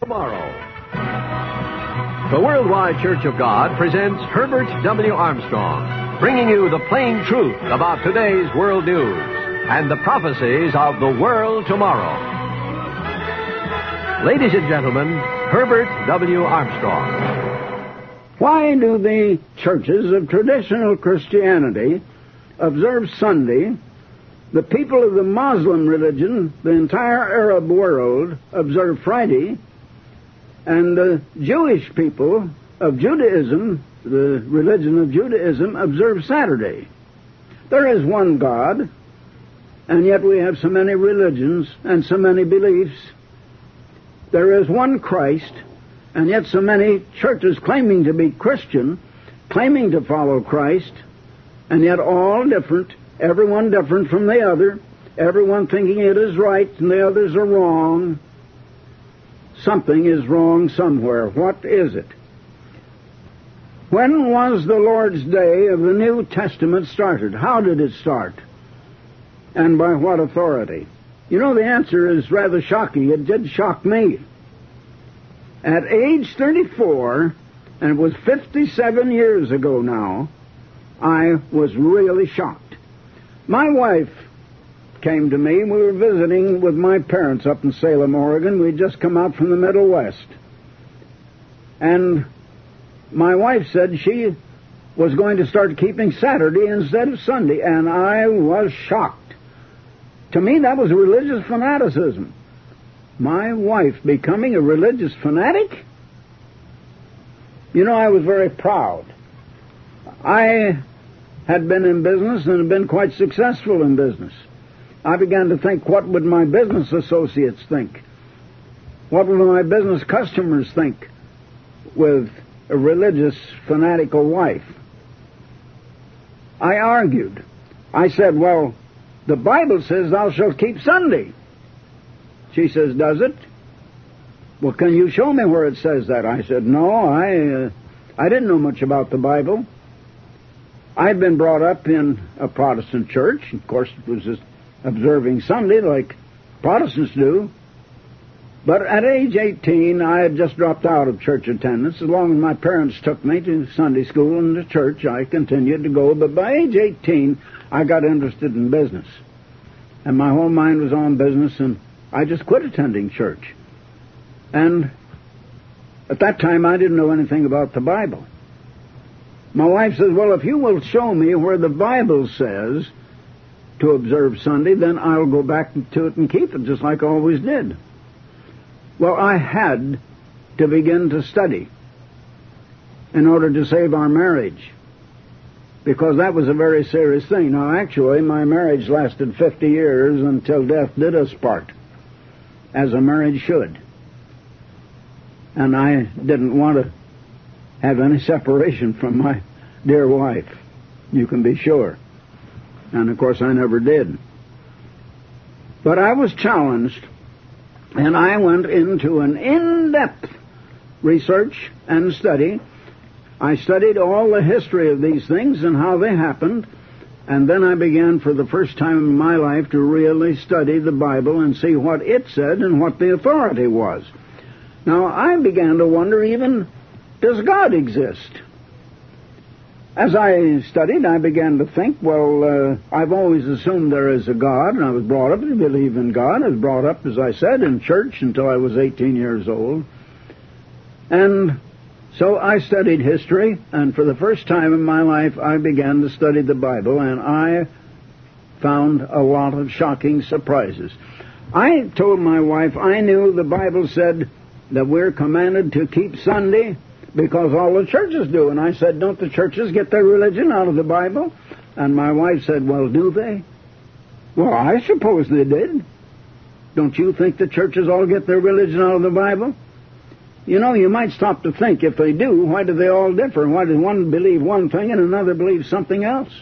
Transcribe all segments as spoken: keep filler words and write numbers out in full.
tomorrow. The Worldwide Church of God presents Herbert W. Armstrong, bringing you the plain truth about today's world news and the prophecies of the world tomorrow. Ladies and gentlemen, Herbert W. Armstrong. Why do the churches of traditional Christianity observe Sunday? The people of the Muslim religion, the entire Arab world, observe Friday, and the Jewish people of Judaism, the religion of Judaism, observe Saturday. There is one God, and yet we have so many religions and so many beliefs. There is one Christ, and yet so many churches claiming to be Christian, claiming to follow Christ, and yet all different, everyone different from the other, everyone thinking it is right and the others are wrong. Something is wrong somewhere. What is it? When was the Lord's Day of the New Testament started? How did it start? And by what authority? You know, the answer is rather shocking. It did shock me. At age thirty-four, and it was fifty-seven years ago now, I was really shocked. My wife came to me. We were visiting with my parents up in Salem, Oregon. We'd just come out from the Middle West. And my wife said she was going to start keeping Saturday instead of Sunday, and I was shocked. To me, that was religious fanaticism. My wife becoming a religious fanatic? You know, I was very proud. I had been in business and had been quite successful in business. I began to think, what would my business associates think? What would my business customers think with a religious, fanatical wife? I argued. I said, well, the Bible says thou shalt keep Sunday. She says, does it? Well, can you show me where it says that? I said, no, I, uh, I didn't know much about the Bible. I'd been brought up in a Protestant church. Of course, it was just observing Sunday like Protestants do. But at age eighteen, I had just dropped out of church attendance. As long as my parents took me to Sunday school and to church, I continued to go. But by age eighteen, I got interested in business. And my whole mind was on business, and I just quit attending church. And at that time, I didn't know anything about the Bible. My wife says, well, if you will show me where the Bible says to observe Sunday, then I'll go back to it and keep it, just like I always did. Well, I had to begin to study in order to save our marriage, because that was a very serious thing. Now, actually, my marriage lasted fifty years until death did us part, as a marriage should. And I didn't want to have any separation from my dear wife, you can be sure. And, of course, I never did. But I was challenged, and I went into an in-depth research and study. I studied all the history of these things and how they happened, and then I began for the first time in my life to really study the Bible and see what it said and what the authority was. Now, I began to wonder, even, does God exist? As I studied, I began to think, well, uh, I've always assumed there is a God, and I was brought up to believe in God. I was brought up, as I said, in church until I was eighteen years old. And so I studied history, and for the first time in my life, I began to study the Bible, and I found a lot of shocking surprises. I told my wife I knew the Bible said that we're commanded to keep Sunday because all the churches do. And I said, don't the churches get their religion out of the Bible? And my wife said, well, do they? Well, I suppose they did. Don't you think the churches all get their religion out of the Bible? You know, you might stop to think, if they do, why do they all differ? Why does one believe one thing and another believe something else?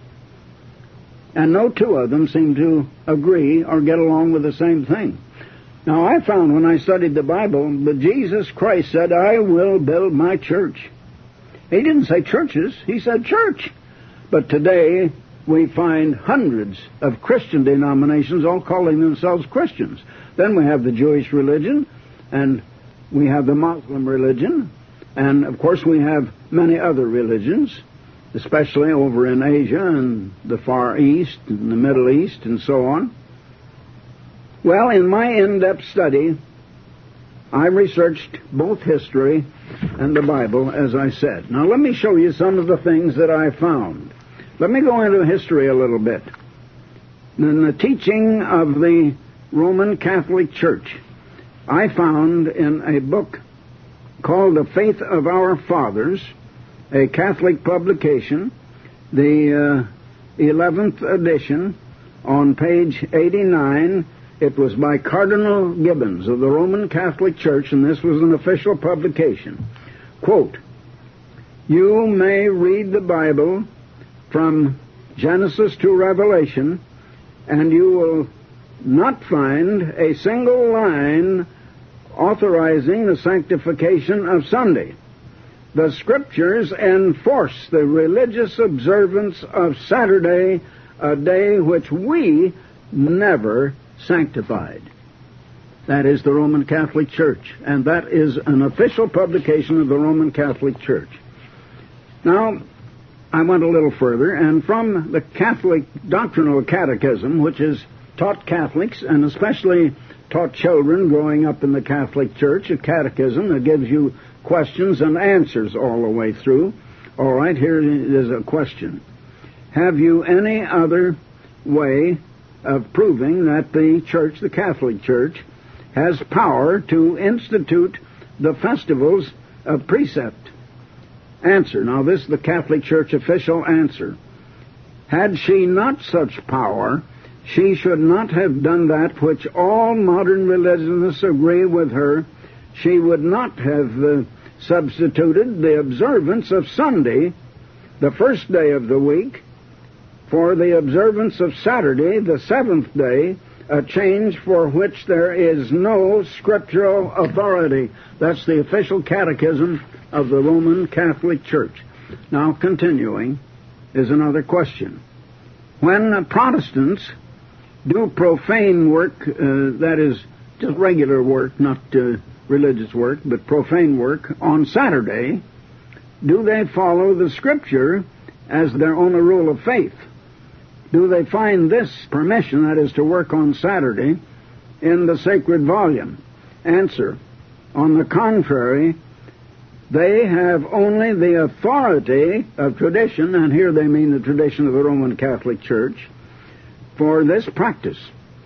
And no two of them seem to agree or get along with the same thing. Now, I found when I studied the Bible that Jesus Christ said, I will build my church. He didn't say churches, he said church. But today, we find hundreds of Christian denominations all calling themselves Christians. Then we have the Jewish religion, and We have the Muslim religion, and of course we have many other religions, especially over in Asia and the Far East and the Middle East and so on. Well, in my in-depth study, I researched both history and the Bible, as I said. Now let me show you some of the things that I found. Let me go into history a little bit. In the teaching of the Roman Catholic Church, I found in a book called The Faith of Our Fathers, a Catholic publication, the uh, eleventh edition, on page eighty-nine. It was by Cardinal Gibbons of the Roman Catholic Church, and this was an official publication. Quote, "You may read the Bible from Genesis to Revelation, and you will not find a single line authorizing the sanctification of Sunday. The Scriptures enforce the religious observance of Saturday, a day which we never sanctified." That is the Roman Catholic Church, and that is an official publication of the Roman Catholic Church. Now, I went a little further, and from the Catholic Doctrinal Catechism, which is taught Catholics, and especially taught children growing up in the Catholic Church, a catechism that gives you questions and answers all the way through. All right, here is a question. Have you any other way of proving that the Church, the Catholic Church, has power to institute the festivals of precept? Answer. Now, this is the Catholic Church official answer. Had she not such power, she should not have done that which all modern religionists agree with her. She would not have uh, substituted the observance of Sunday, the first day of the week, for the observance of Saturday, the seventh day, a change for which there is no scriptural authority. That's the official catechism of the Roman Catholic Church. Now, continuing, is another question. When Protestants do profane work, uh, that is, just regular work, not uh, religious work, but profane work, on Saturday, do they follow the Scripture as their only rule of faith? Do they find this permission, that is to work on Saturday, in the sacred volume? Answer. On the contrary, they have only the authority of tradition, and here they mean the tradition of the Roman Catholic Church, for this practice.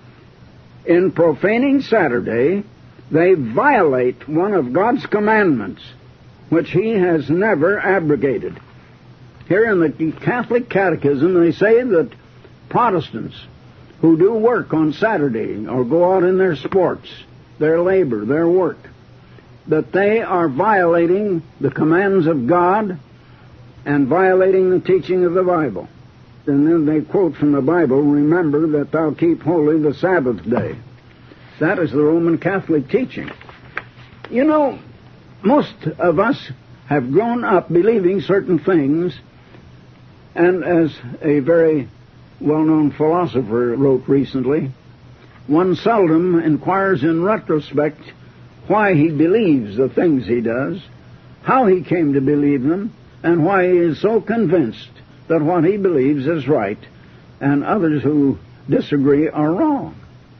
In profaning Saturday, they violate one of God's commandments, which He has never abrogated. Here in the Catholic Catechism, they say that Protestants who do work on Saturday or go out in their sports, their labor, their work, that they are violating the commands of God and violating the teaching of the Bible. And then they quote from the Bible, "Remember that thou keep holy the Sabbath day." That is the Roman Catholic teaching. You know, most of us have grown up believing certain things, and as a very well-known philosopher wrote recently, one seldom inquires in retrospect why he believes the things he does, how he came to believe them, and why he is so convinced that what he believes is right and others who disagree are wrong.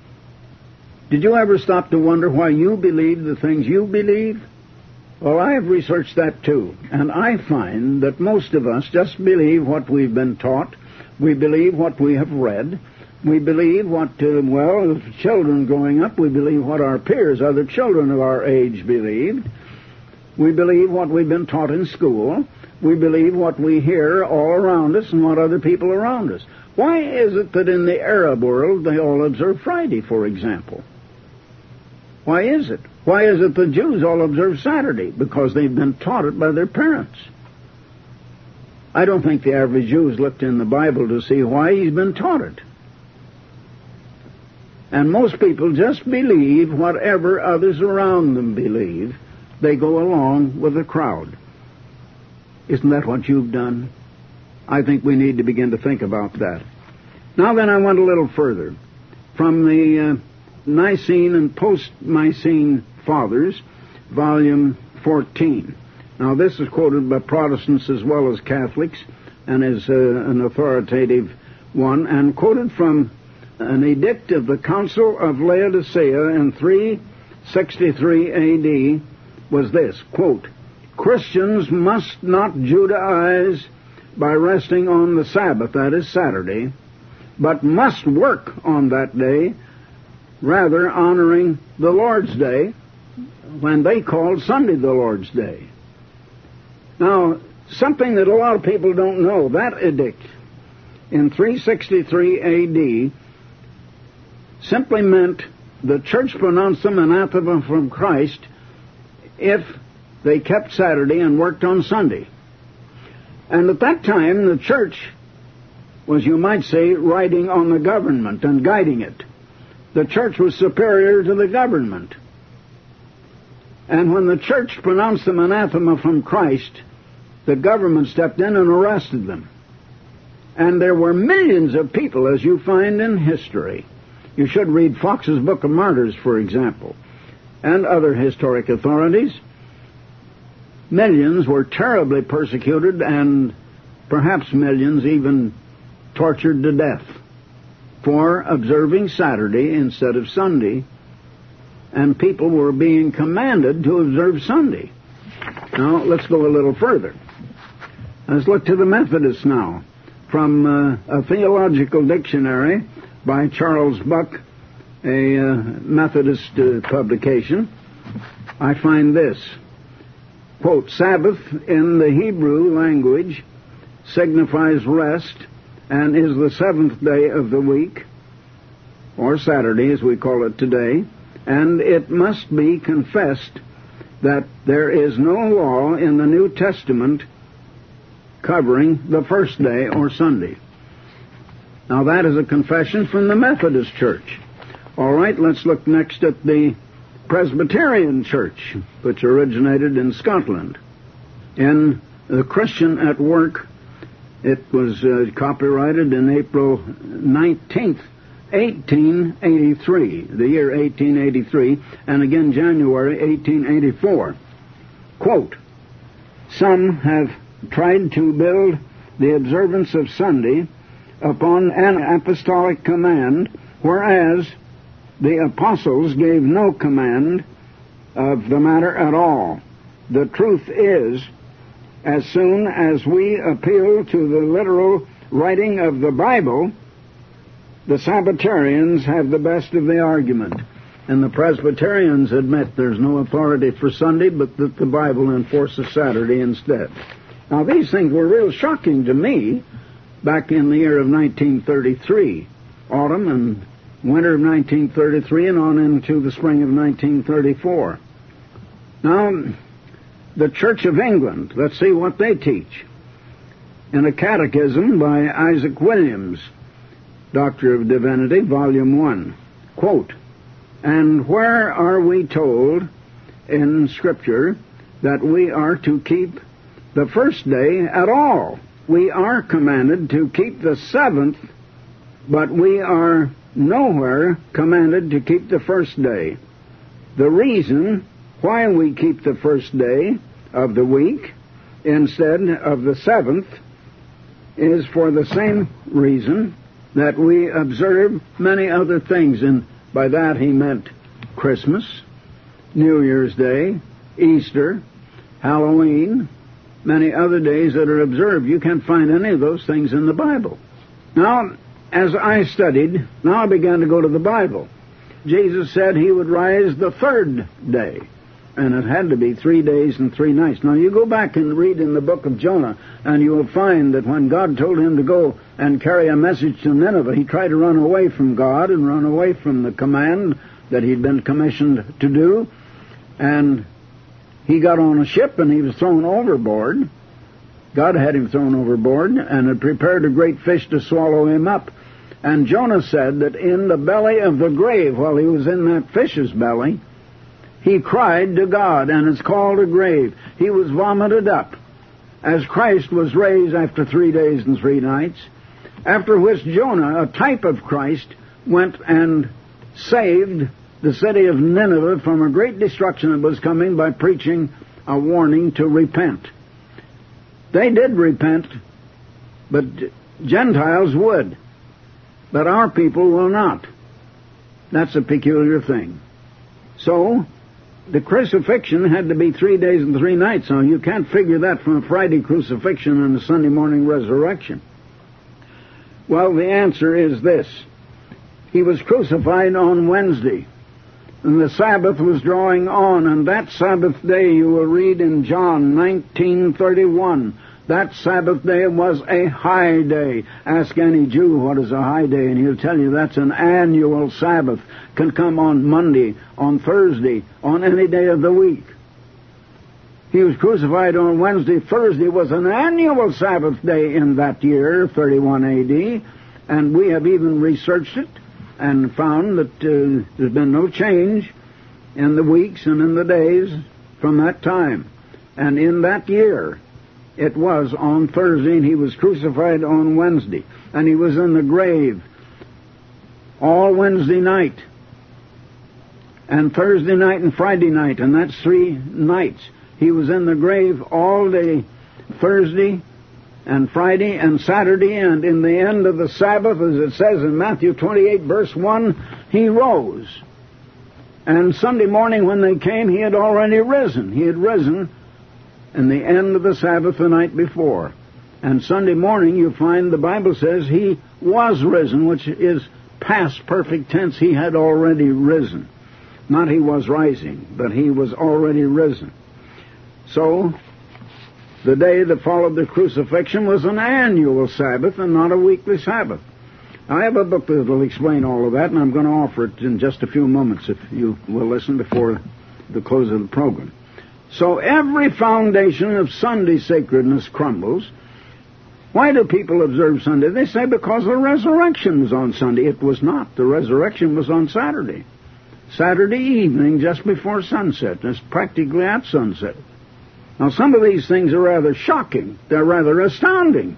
Did you ever stop to wonder why you believe the things you believe? Well, I have researched that too, and I find that most of us just believe what we've been taught. We believe what we have read. We believe what, uh, well, as children growing up, we believe what our peers, other children of our age, believed. We believe what we've been taught in school. We believe what we hear all around us and what other people around us. Why is it that in the Arab world they all observe Friday, for example? Why is it? Why is it the Jews all observe Saturday? Because they've been taught it by their parents. I don't think the average Jew has looked in the Bible to see why he's been taught it. And most people just believe whatever others around them believe. They go along with the crowd. Isn't that what you've done? I think we need to begin to think about that. Now then, I went a little further. From the uh, Nicene and post-Nicene fathers, volume fourteen. Now, this is quoted by Protestants as well as Catholics, and is uh, an authoritative one, and quoted from an edict of the Council of Laodicea in three sixty-three A D was this, quote, Christians must not Judaize by resting on the Sabbath, that is Saturday, but must work on that day, rather honoring the Lord's Day, when they called Sunday the Lord's Day. Now, something that a lot of people don't know, that edict in three sixty-three A D simply meant the church pronounced them anathema from Christ if they kept Saturday and worked on Sunday. And at that time, the church was, you might say, riding on the government and guiding it. The church was superior to the government. And when the church pronounced them anathema from Christ, the government stepped in and arrested them. And there were millions of people, as you find in history. You should read Fox's Book of Martyrs, for example, and other historic authorities. Millions were terribly persecuted, and perhaps millions even tortured to death for observing Saturday instead of Sunday, and people were being commanded to observe Sunday. Now, let's go a little further. Let's look to the Methodists now. From uh, a theological dictionary by Charles Buck, a uh, Methodist uh, publication, I find this, quote, Sabbath in the Hebrew language signifies rest and is the seventh day of the week, or Saturday as we call it today, and it must be confessed that there is no law in the New Testament covering the first day or Sunday. Now that is a confession from the Methodist Church. All right, let's look next at the Presbyterian Church, which originated in Scotland. In The Christian at Work, it was uh, copyrighted in April nineteenth, eighteen eighty-three, the year eighteen eighty-three, and again January eighteen eighty-four. Quote, some have tried to build the observance of Sunday upon an apostolic command, whereas the apostles gave no command of the matter at all. The truth is, as soon as we appeal to the literal writing of the Bible, the Sabbatarians have the best of the argument. And the Presbyterians admit there's no authority for Sunday, but that the Bible enforces Saturday instead. Now, these things were real shocking to me back in the year of nineteen thirty-three, autumn and winter of nineteen thirty-three, and on into the spring of nineteen thirty-four. Now, the Church of England, let's see what they teach. In a catechism by Isaac Williams, Doctor of Divinity, Volume one, quote, and where are we told in Scripture that we are to keep the first day at all? We are commanded to keep the seventh, but we are nowhere commanded to keep the first day. The reason why we keep the first day of the week instead of the seventh is for the same reason that we observe many other things, and by that he meant Christmas, New Year's Day, Easter, Halloween, many other days that are observed. You can't find any of those things in the Bible. Now, as I studied, now I began to go to the Bible. Jesus said he would rise the third day, and it had to be three days and three nights. Now, you go back and read in the book of Jonah, and you will find that when God told him to go and carry a message to Nineveh, he tried to run away from God and run away from the command that he'd been commissioned to do, and he got on a ship and he was thrown overboard. God had him thrown overboard and had prepared a great fish to swallow him up. And Jonah said that in the belly of the grave, while he was in that fish's belly, he cried to God, and it's called a grave. He was vomited up, as Christ was raised after three days and three nights, after which Jonah, a type of Christ, went and saved the city of Nineveh from a great destruction that was coming by preaching a warning to repent. They did repent, but Gentiles would. But our people will not. That's a peculiar thing. So, the crucifixion had to be three days and three nights. Now, you can't figure that from a Friday crucifixion and a Sunday morning resurrection. Well, the answer is this. He was crucified on Wednesday, and the Sabbath was drawing on, and that Sabbath day you will read in John nineteen thirty-one. That Sabbath day was a high day. Ask any Jew what is a high day, and he'll tell you that's an annual Sabbath. Can come on Monday, on Thursday, on any day of the week. He was crucified on Wednesday. Thursday was an annual Sabbath day in that year, thirty-one A D, and we have even researched it and found that uh, there's been no change in the weeks and in the days from that time. And in that year, it was on Thursday, and he was crucified on Wednesday. And he was in the grave all Wednesday night, and Thursday night and Friday night, and that's three nights. He was in the grave all day Thursday and Friday and Saturday, and in the end of the Sabbath, as it says in Matthew twenty-eight, verse one, he rose. And Sunday morning when they came, he had already risen. He had risen in the end of the Sabbath the night before. And Sunday morning you find the Bible says he was risen, which is past perfect tense. He had already risen. Not he was rising, but he was already risen. So, the day that followed the crucifixion was an annual Sabbath and not a weekly Sabbath. I have a book that will explain all of that, and I'm going to offer it in just a few moments if you will listen before the close of the program. So every foundation of Sunday sacredness crumbles. Why do people observe Sunday? They say because the resurrection was on Sunday. It was not. The resurrection was on Saturday. Saturday evening, just before sunset. It's practically at sunset. Now, some of these things are rather shocking. They're rather astounding.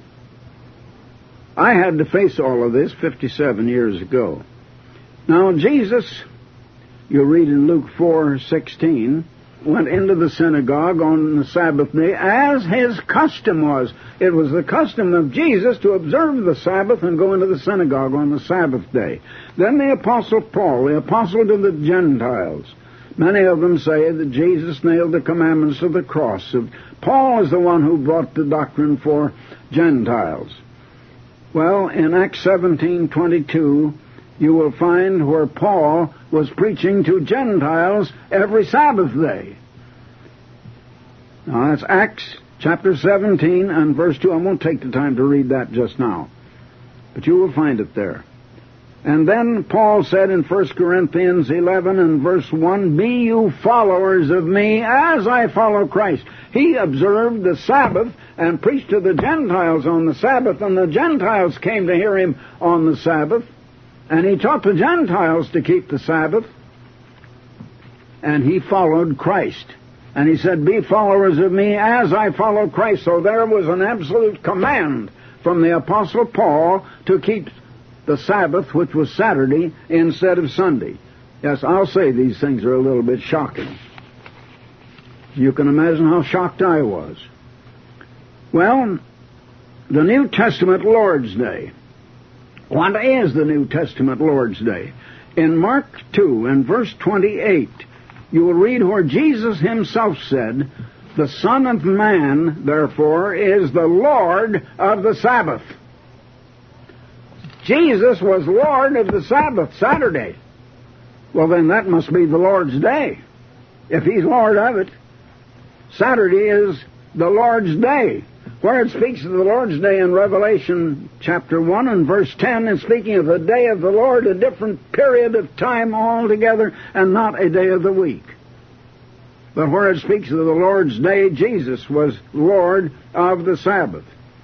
I had to face all of this fifty-seven years ago. Now, Jesus, you read in Luke four sixteen, went into the synagogue on the Sabbath day as his custom was. It was the custom of Jesus to observe the Sabbath and go into the synagogue on the Sabbath day. Then the Apostle Paul, the apostle to the Gentiles, many of them say that Jesus nailed the commandments to the cross. Paul is the one who brought the doctrine for Gentiles. Well, in Acts seventeen twenty-two, you will find where Paul was preaching to Gentiles every Sabbath day. Now, that's Acts chapter seventeen and verse two. I won't take the time to read that just now, but you will find it there. And then Paul said in First Corinthians eleven and verse one, "Be you followers of me as I follow Christ." He observed the Sabbath and preached to the Gentiles on the Sabbath, and the Gentiles came to hear him on the Sabbath, and he taught the Gentiles to keep the Sabbath, and he followed Christ. And he said, "Be followers of me as I follow Christ." So there was an absolute command from the Apostle Paul to keep the Sabbath, which was Saturday, instead of Sunday. Yes, I'll say these things are a little bit shocking. You can imagine how shocked I was. Well, the New Testament Lord's Day. What is the New Testament Lord's Day? In Mark two and verse twenty-eight, you will read where Jesus himself said, "The Son of Man, therefore, is the Lord of the Sabbath." Jesus was Lord of the Sabbath, Saturday. Well, then that must be the Lord's Day. If he's Lord of it, Saturday is the Lord's Day. Where it speaks of the Lord's Day in Revelation chapter one and verse ten, it's speaking of the day of the Lord, a different period of time altogether, and not a day of the week. But where it speaks of the Lord's Day, Jesus was Lord of the Sabbath.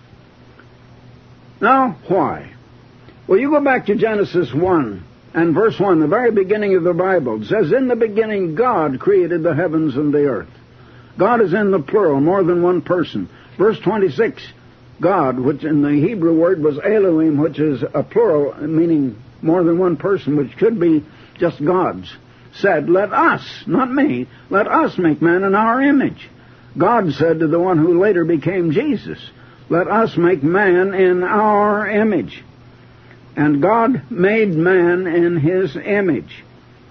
Now, why? Well, you go back to Genesis one and verse one, the very beginning of the Bible. It says, "In the beginning God created the heavens and the earth." God is in the plural, more than one person. Verse twenty-six, God, which in the Hebrew word was Elohim, which is a plural, meaning more than one person, which could be just God's, said, let us, not me, let us make man in our image. God said to the one who later became Jesus, let us make man in our image. And God made man in his image.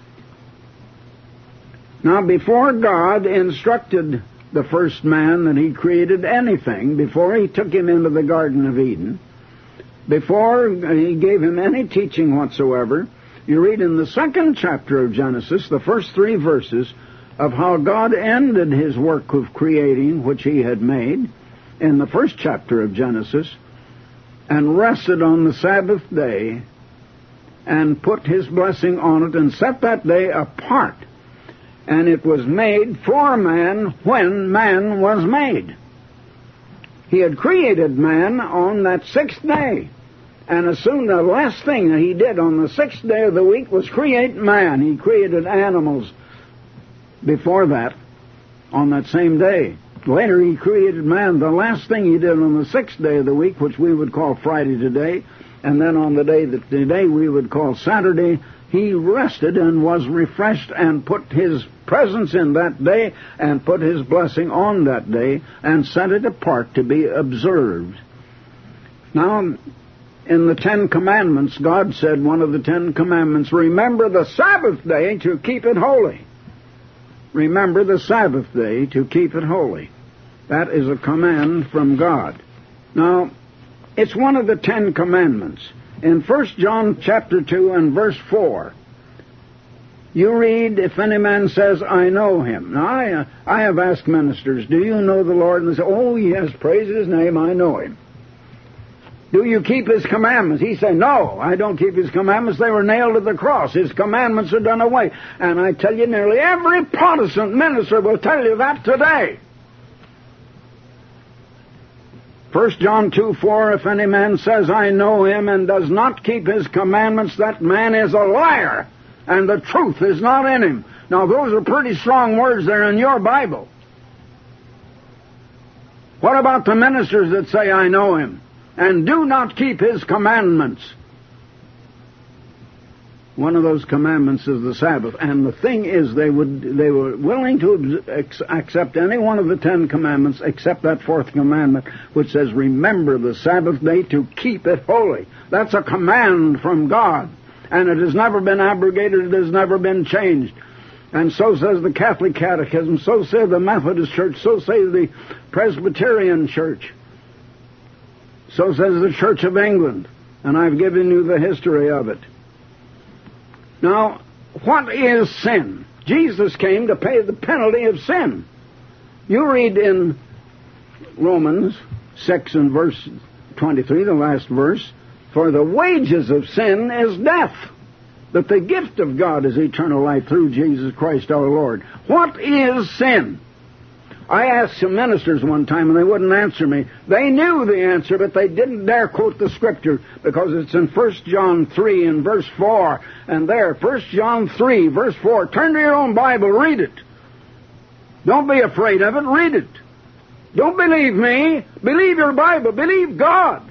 Now, before God instructed the first man that he created anything, before he took him into the Garden of Eden, before he gave him any teaching whatsoever, you read in the second chapter of Genesis, the first three verses, of how God ended his work of creating which he had made in the first chapter of Genesis, and rested on the Sabbath day and put his blessing on it and set that day apart. And it was made for man when man was made. He had created man on that sixth day. And as soon the last thing that he did on the sixth day of the week was create man. He created animals before that on that same day. Later he created man. The last thing he did on the sixth day of the week, which we would call Friday today, and then on the day that today we would call Saturday, he rested and was refreshed and put his presence in that day and put his blessing on that day and set it apart to be observed. Now, in the Ten Commandments, God said, one of the Ten Commandments, remember the Sabbath day to keep it holy. Remember the Sabbath day to keep it holy. That is a command from God. Now, it's one of the Ten Commandments. In First John chapter two and verse four, you read, if any man says, I know him. Now, I, uh, I have asked ministers, do you know the Lord? And they say, oh, yes, praise his name, I know him. Do you keep his commandments? He said, no, I don't keep his commandments. They were nailed to the cross. His commandments are done away. And I tell you, nearly every Protestant minister will tell you that today. First John two four, if any man says, I know him, and does not keep his commandments, that man is a liar, and the truth is not in him. Now, those are pretty strong words there in your Bible. What about the ministers that say, I know him, and do not keep his commandments? One of those commandments is the Sabbath. And the thing is, they would they were willing to accept any one of the Ten Commandments except that fourth commandment, which says, remember the Sabbath day to keep it holy. That's a command from God. And it has never been abrogated. It has never been changed. And so says the Catholic Catechism. So says the Methodist Church. So says the Presbyterian Church. So says the Church of England. And I've given you the history of it. Now, what is sin? Jesus came to pay the penalty of sin. You read in Romans six and verse twenty-three, the last verse, for the wages of sin is death, but the gift of God is eternal life through Jesus Christ our Lord. What is sin? I asked some ministers one time, and they wouldn't answer me. They knew the answer, but they didn't dare quote the Scripture, because it's in First John three and verse four. And there, First John three, verse four. Turn to your own Bible, read it. Don't be afraid of it, read it. Don't believe me, believe your Bible, believe God.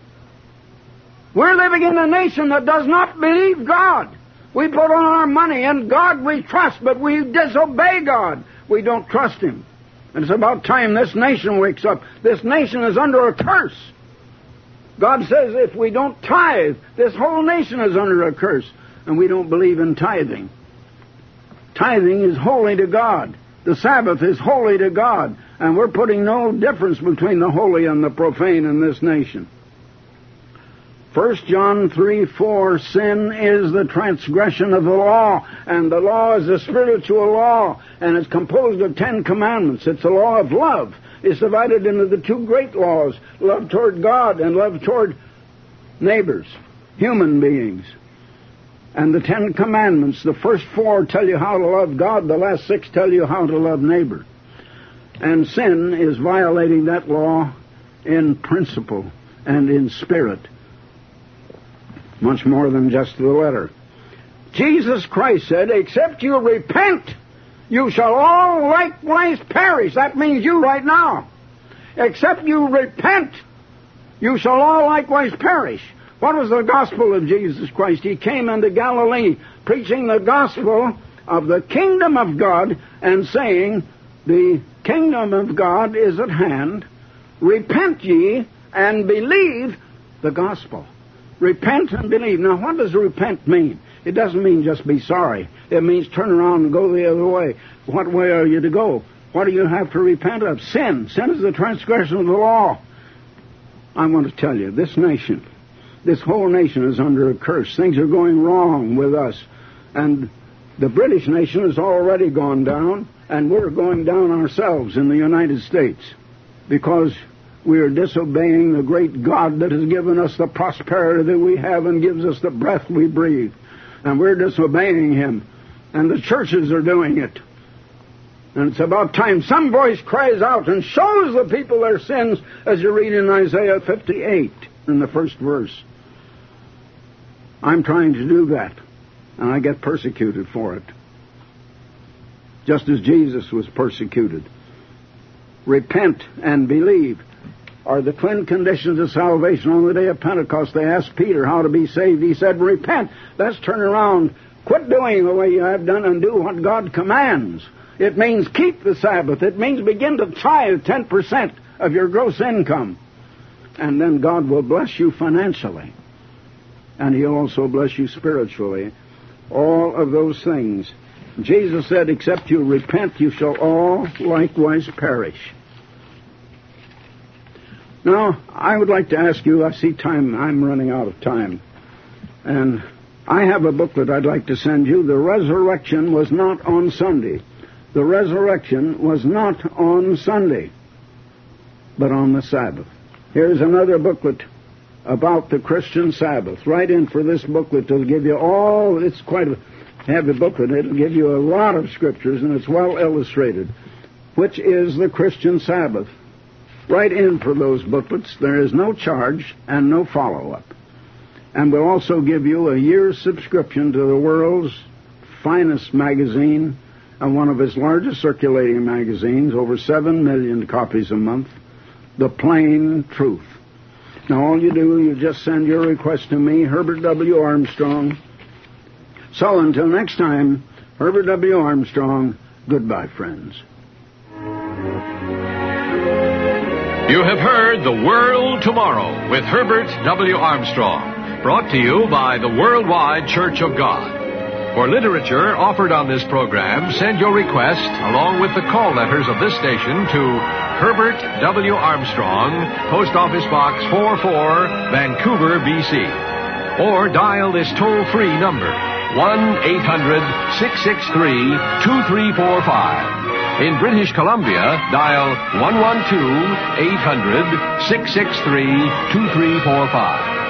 We're living in a nation that does not believe God. We put on our money, and God we trust, but we disobey God. We don't trust Him. And it's about time this nation wakes up. This nation is under a curse. God says if we don't tithe, this whole nation is under a curse. And we don't believe in tithing. Tithing is holy to God. The Sabbath is holy to God. And we're putting no difference between the holy and the profane in this nation. First John three four, sin is the transgression of the law, and the law is a spiritual law, and it's composed of Ten Commandments. It's a law of love. It's divided into the two great laws, love toward God and love toward neighbors, human beings. And the Ten Commandments, the first four tell you how to love God, the last six tell you how to love neighbor. And sin is violating that law in principle and in spirit. Much more than just the letter. Jesus Christ said, except you repent, you shall all likewise perish. That means you right now. Except you repent, you shall all likewise perish. What was the gospel of Jesus Christ? He came into Galilee preaching the gospel of the kingdom of God and saying, the kingdom of God is at hand. Repent ye and believe the gospel. Repent and believe. Now, what does repent mean? It doesn't mean just be sorry. It means turn around and go the other way. What way are you to go? What do you have to repent of? Sin. Sin is the transgression of the law. I want to tell you, this nation, this whole nation is under a curse. Things are going wrong with us. And the British nation has already gone down, and we're going down ourselves in the United States because we are disobeying the great God that has given us the prosperity that we have and gives us the breath we breathe. And we're disobeying Him. And the churches are doing it. And it's about time some voice cries out and shows the people their sins, as you read in Isaiah fifty-eight in the first verse. I'm trying to do that, and I get persecuted for it, just as Jesus was persecuted. Repent and believe are the twin conditions of salvation. On the day of Pentecost, they asked Peter how to be saved. He said, repent. Let's turn around. Quit doing the way you have done and do what God commands. It means keep the Sabbath. It means begin to tithe ten percent of your gross income. And then God will bless you financially. And He'll also bless you spiritually. All of those things. Jesus said, except you repent, you shall all likewise perish. Now, I would like to ask you, I see time, I'm running out of time. And I have a booklet I'd like to send you. The resurrection was not on Sunday. The resurrection was not on Sunday, but on the Sabbath. Here's another booklet about the Christian Sabbath. Write in for this booklet. It'll give you all, it's quite a heavy booklet. It'll give you a lot of scriptures, and it's well illustrated. Which is the Christian Sabbath? Write in for those booklets. There is no charge and no follow-up. And we'll also give you a year's subscription to the world's finest magazine, and one of its largest circulating magazines, over seven million copies a month, The Plain Truth. Now, all you do, you just send your request to me, Herbert W. Armstrong. So, until next time, Herbert W. Armstrong, goodbye, friends. You have heard The World Tomorrow with Herbert W. Armstrong, brought to you by the Worldwide Church of God. For literature offered on this program, send your request, along with the call letters of this station, to Herbert W. Armstrong, Post Office Box forty-four, Vancouver, B C. Or dial this toll-free number, one eight hundred, six six three, two three four five. In British Columbia, dial one one two, eight hundred, six six three, two three four five.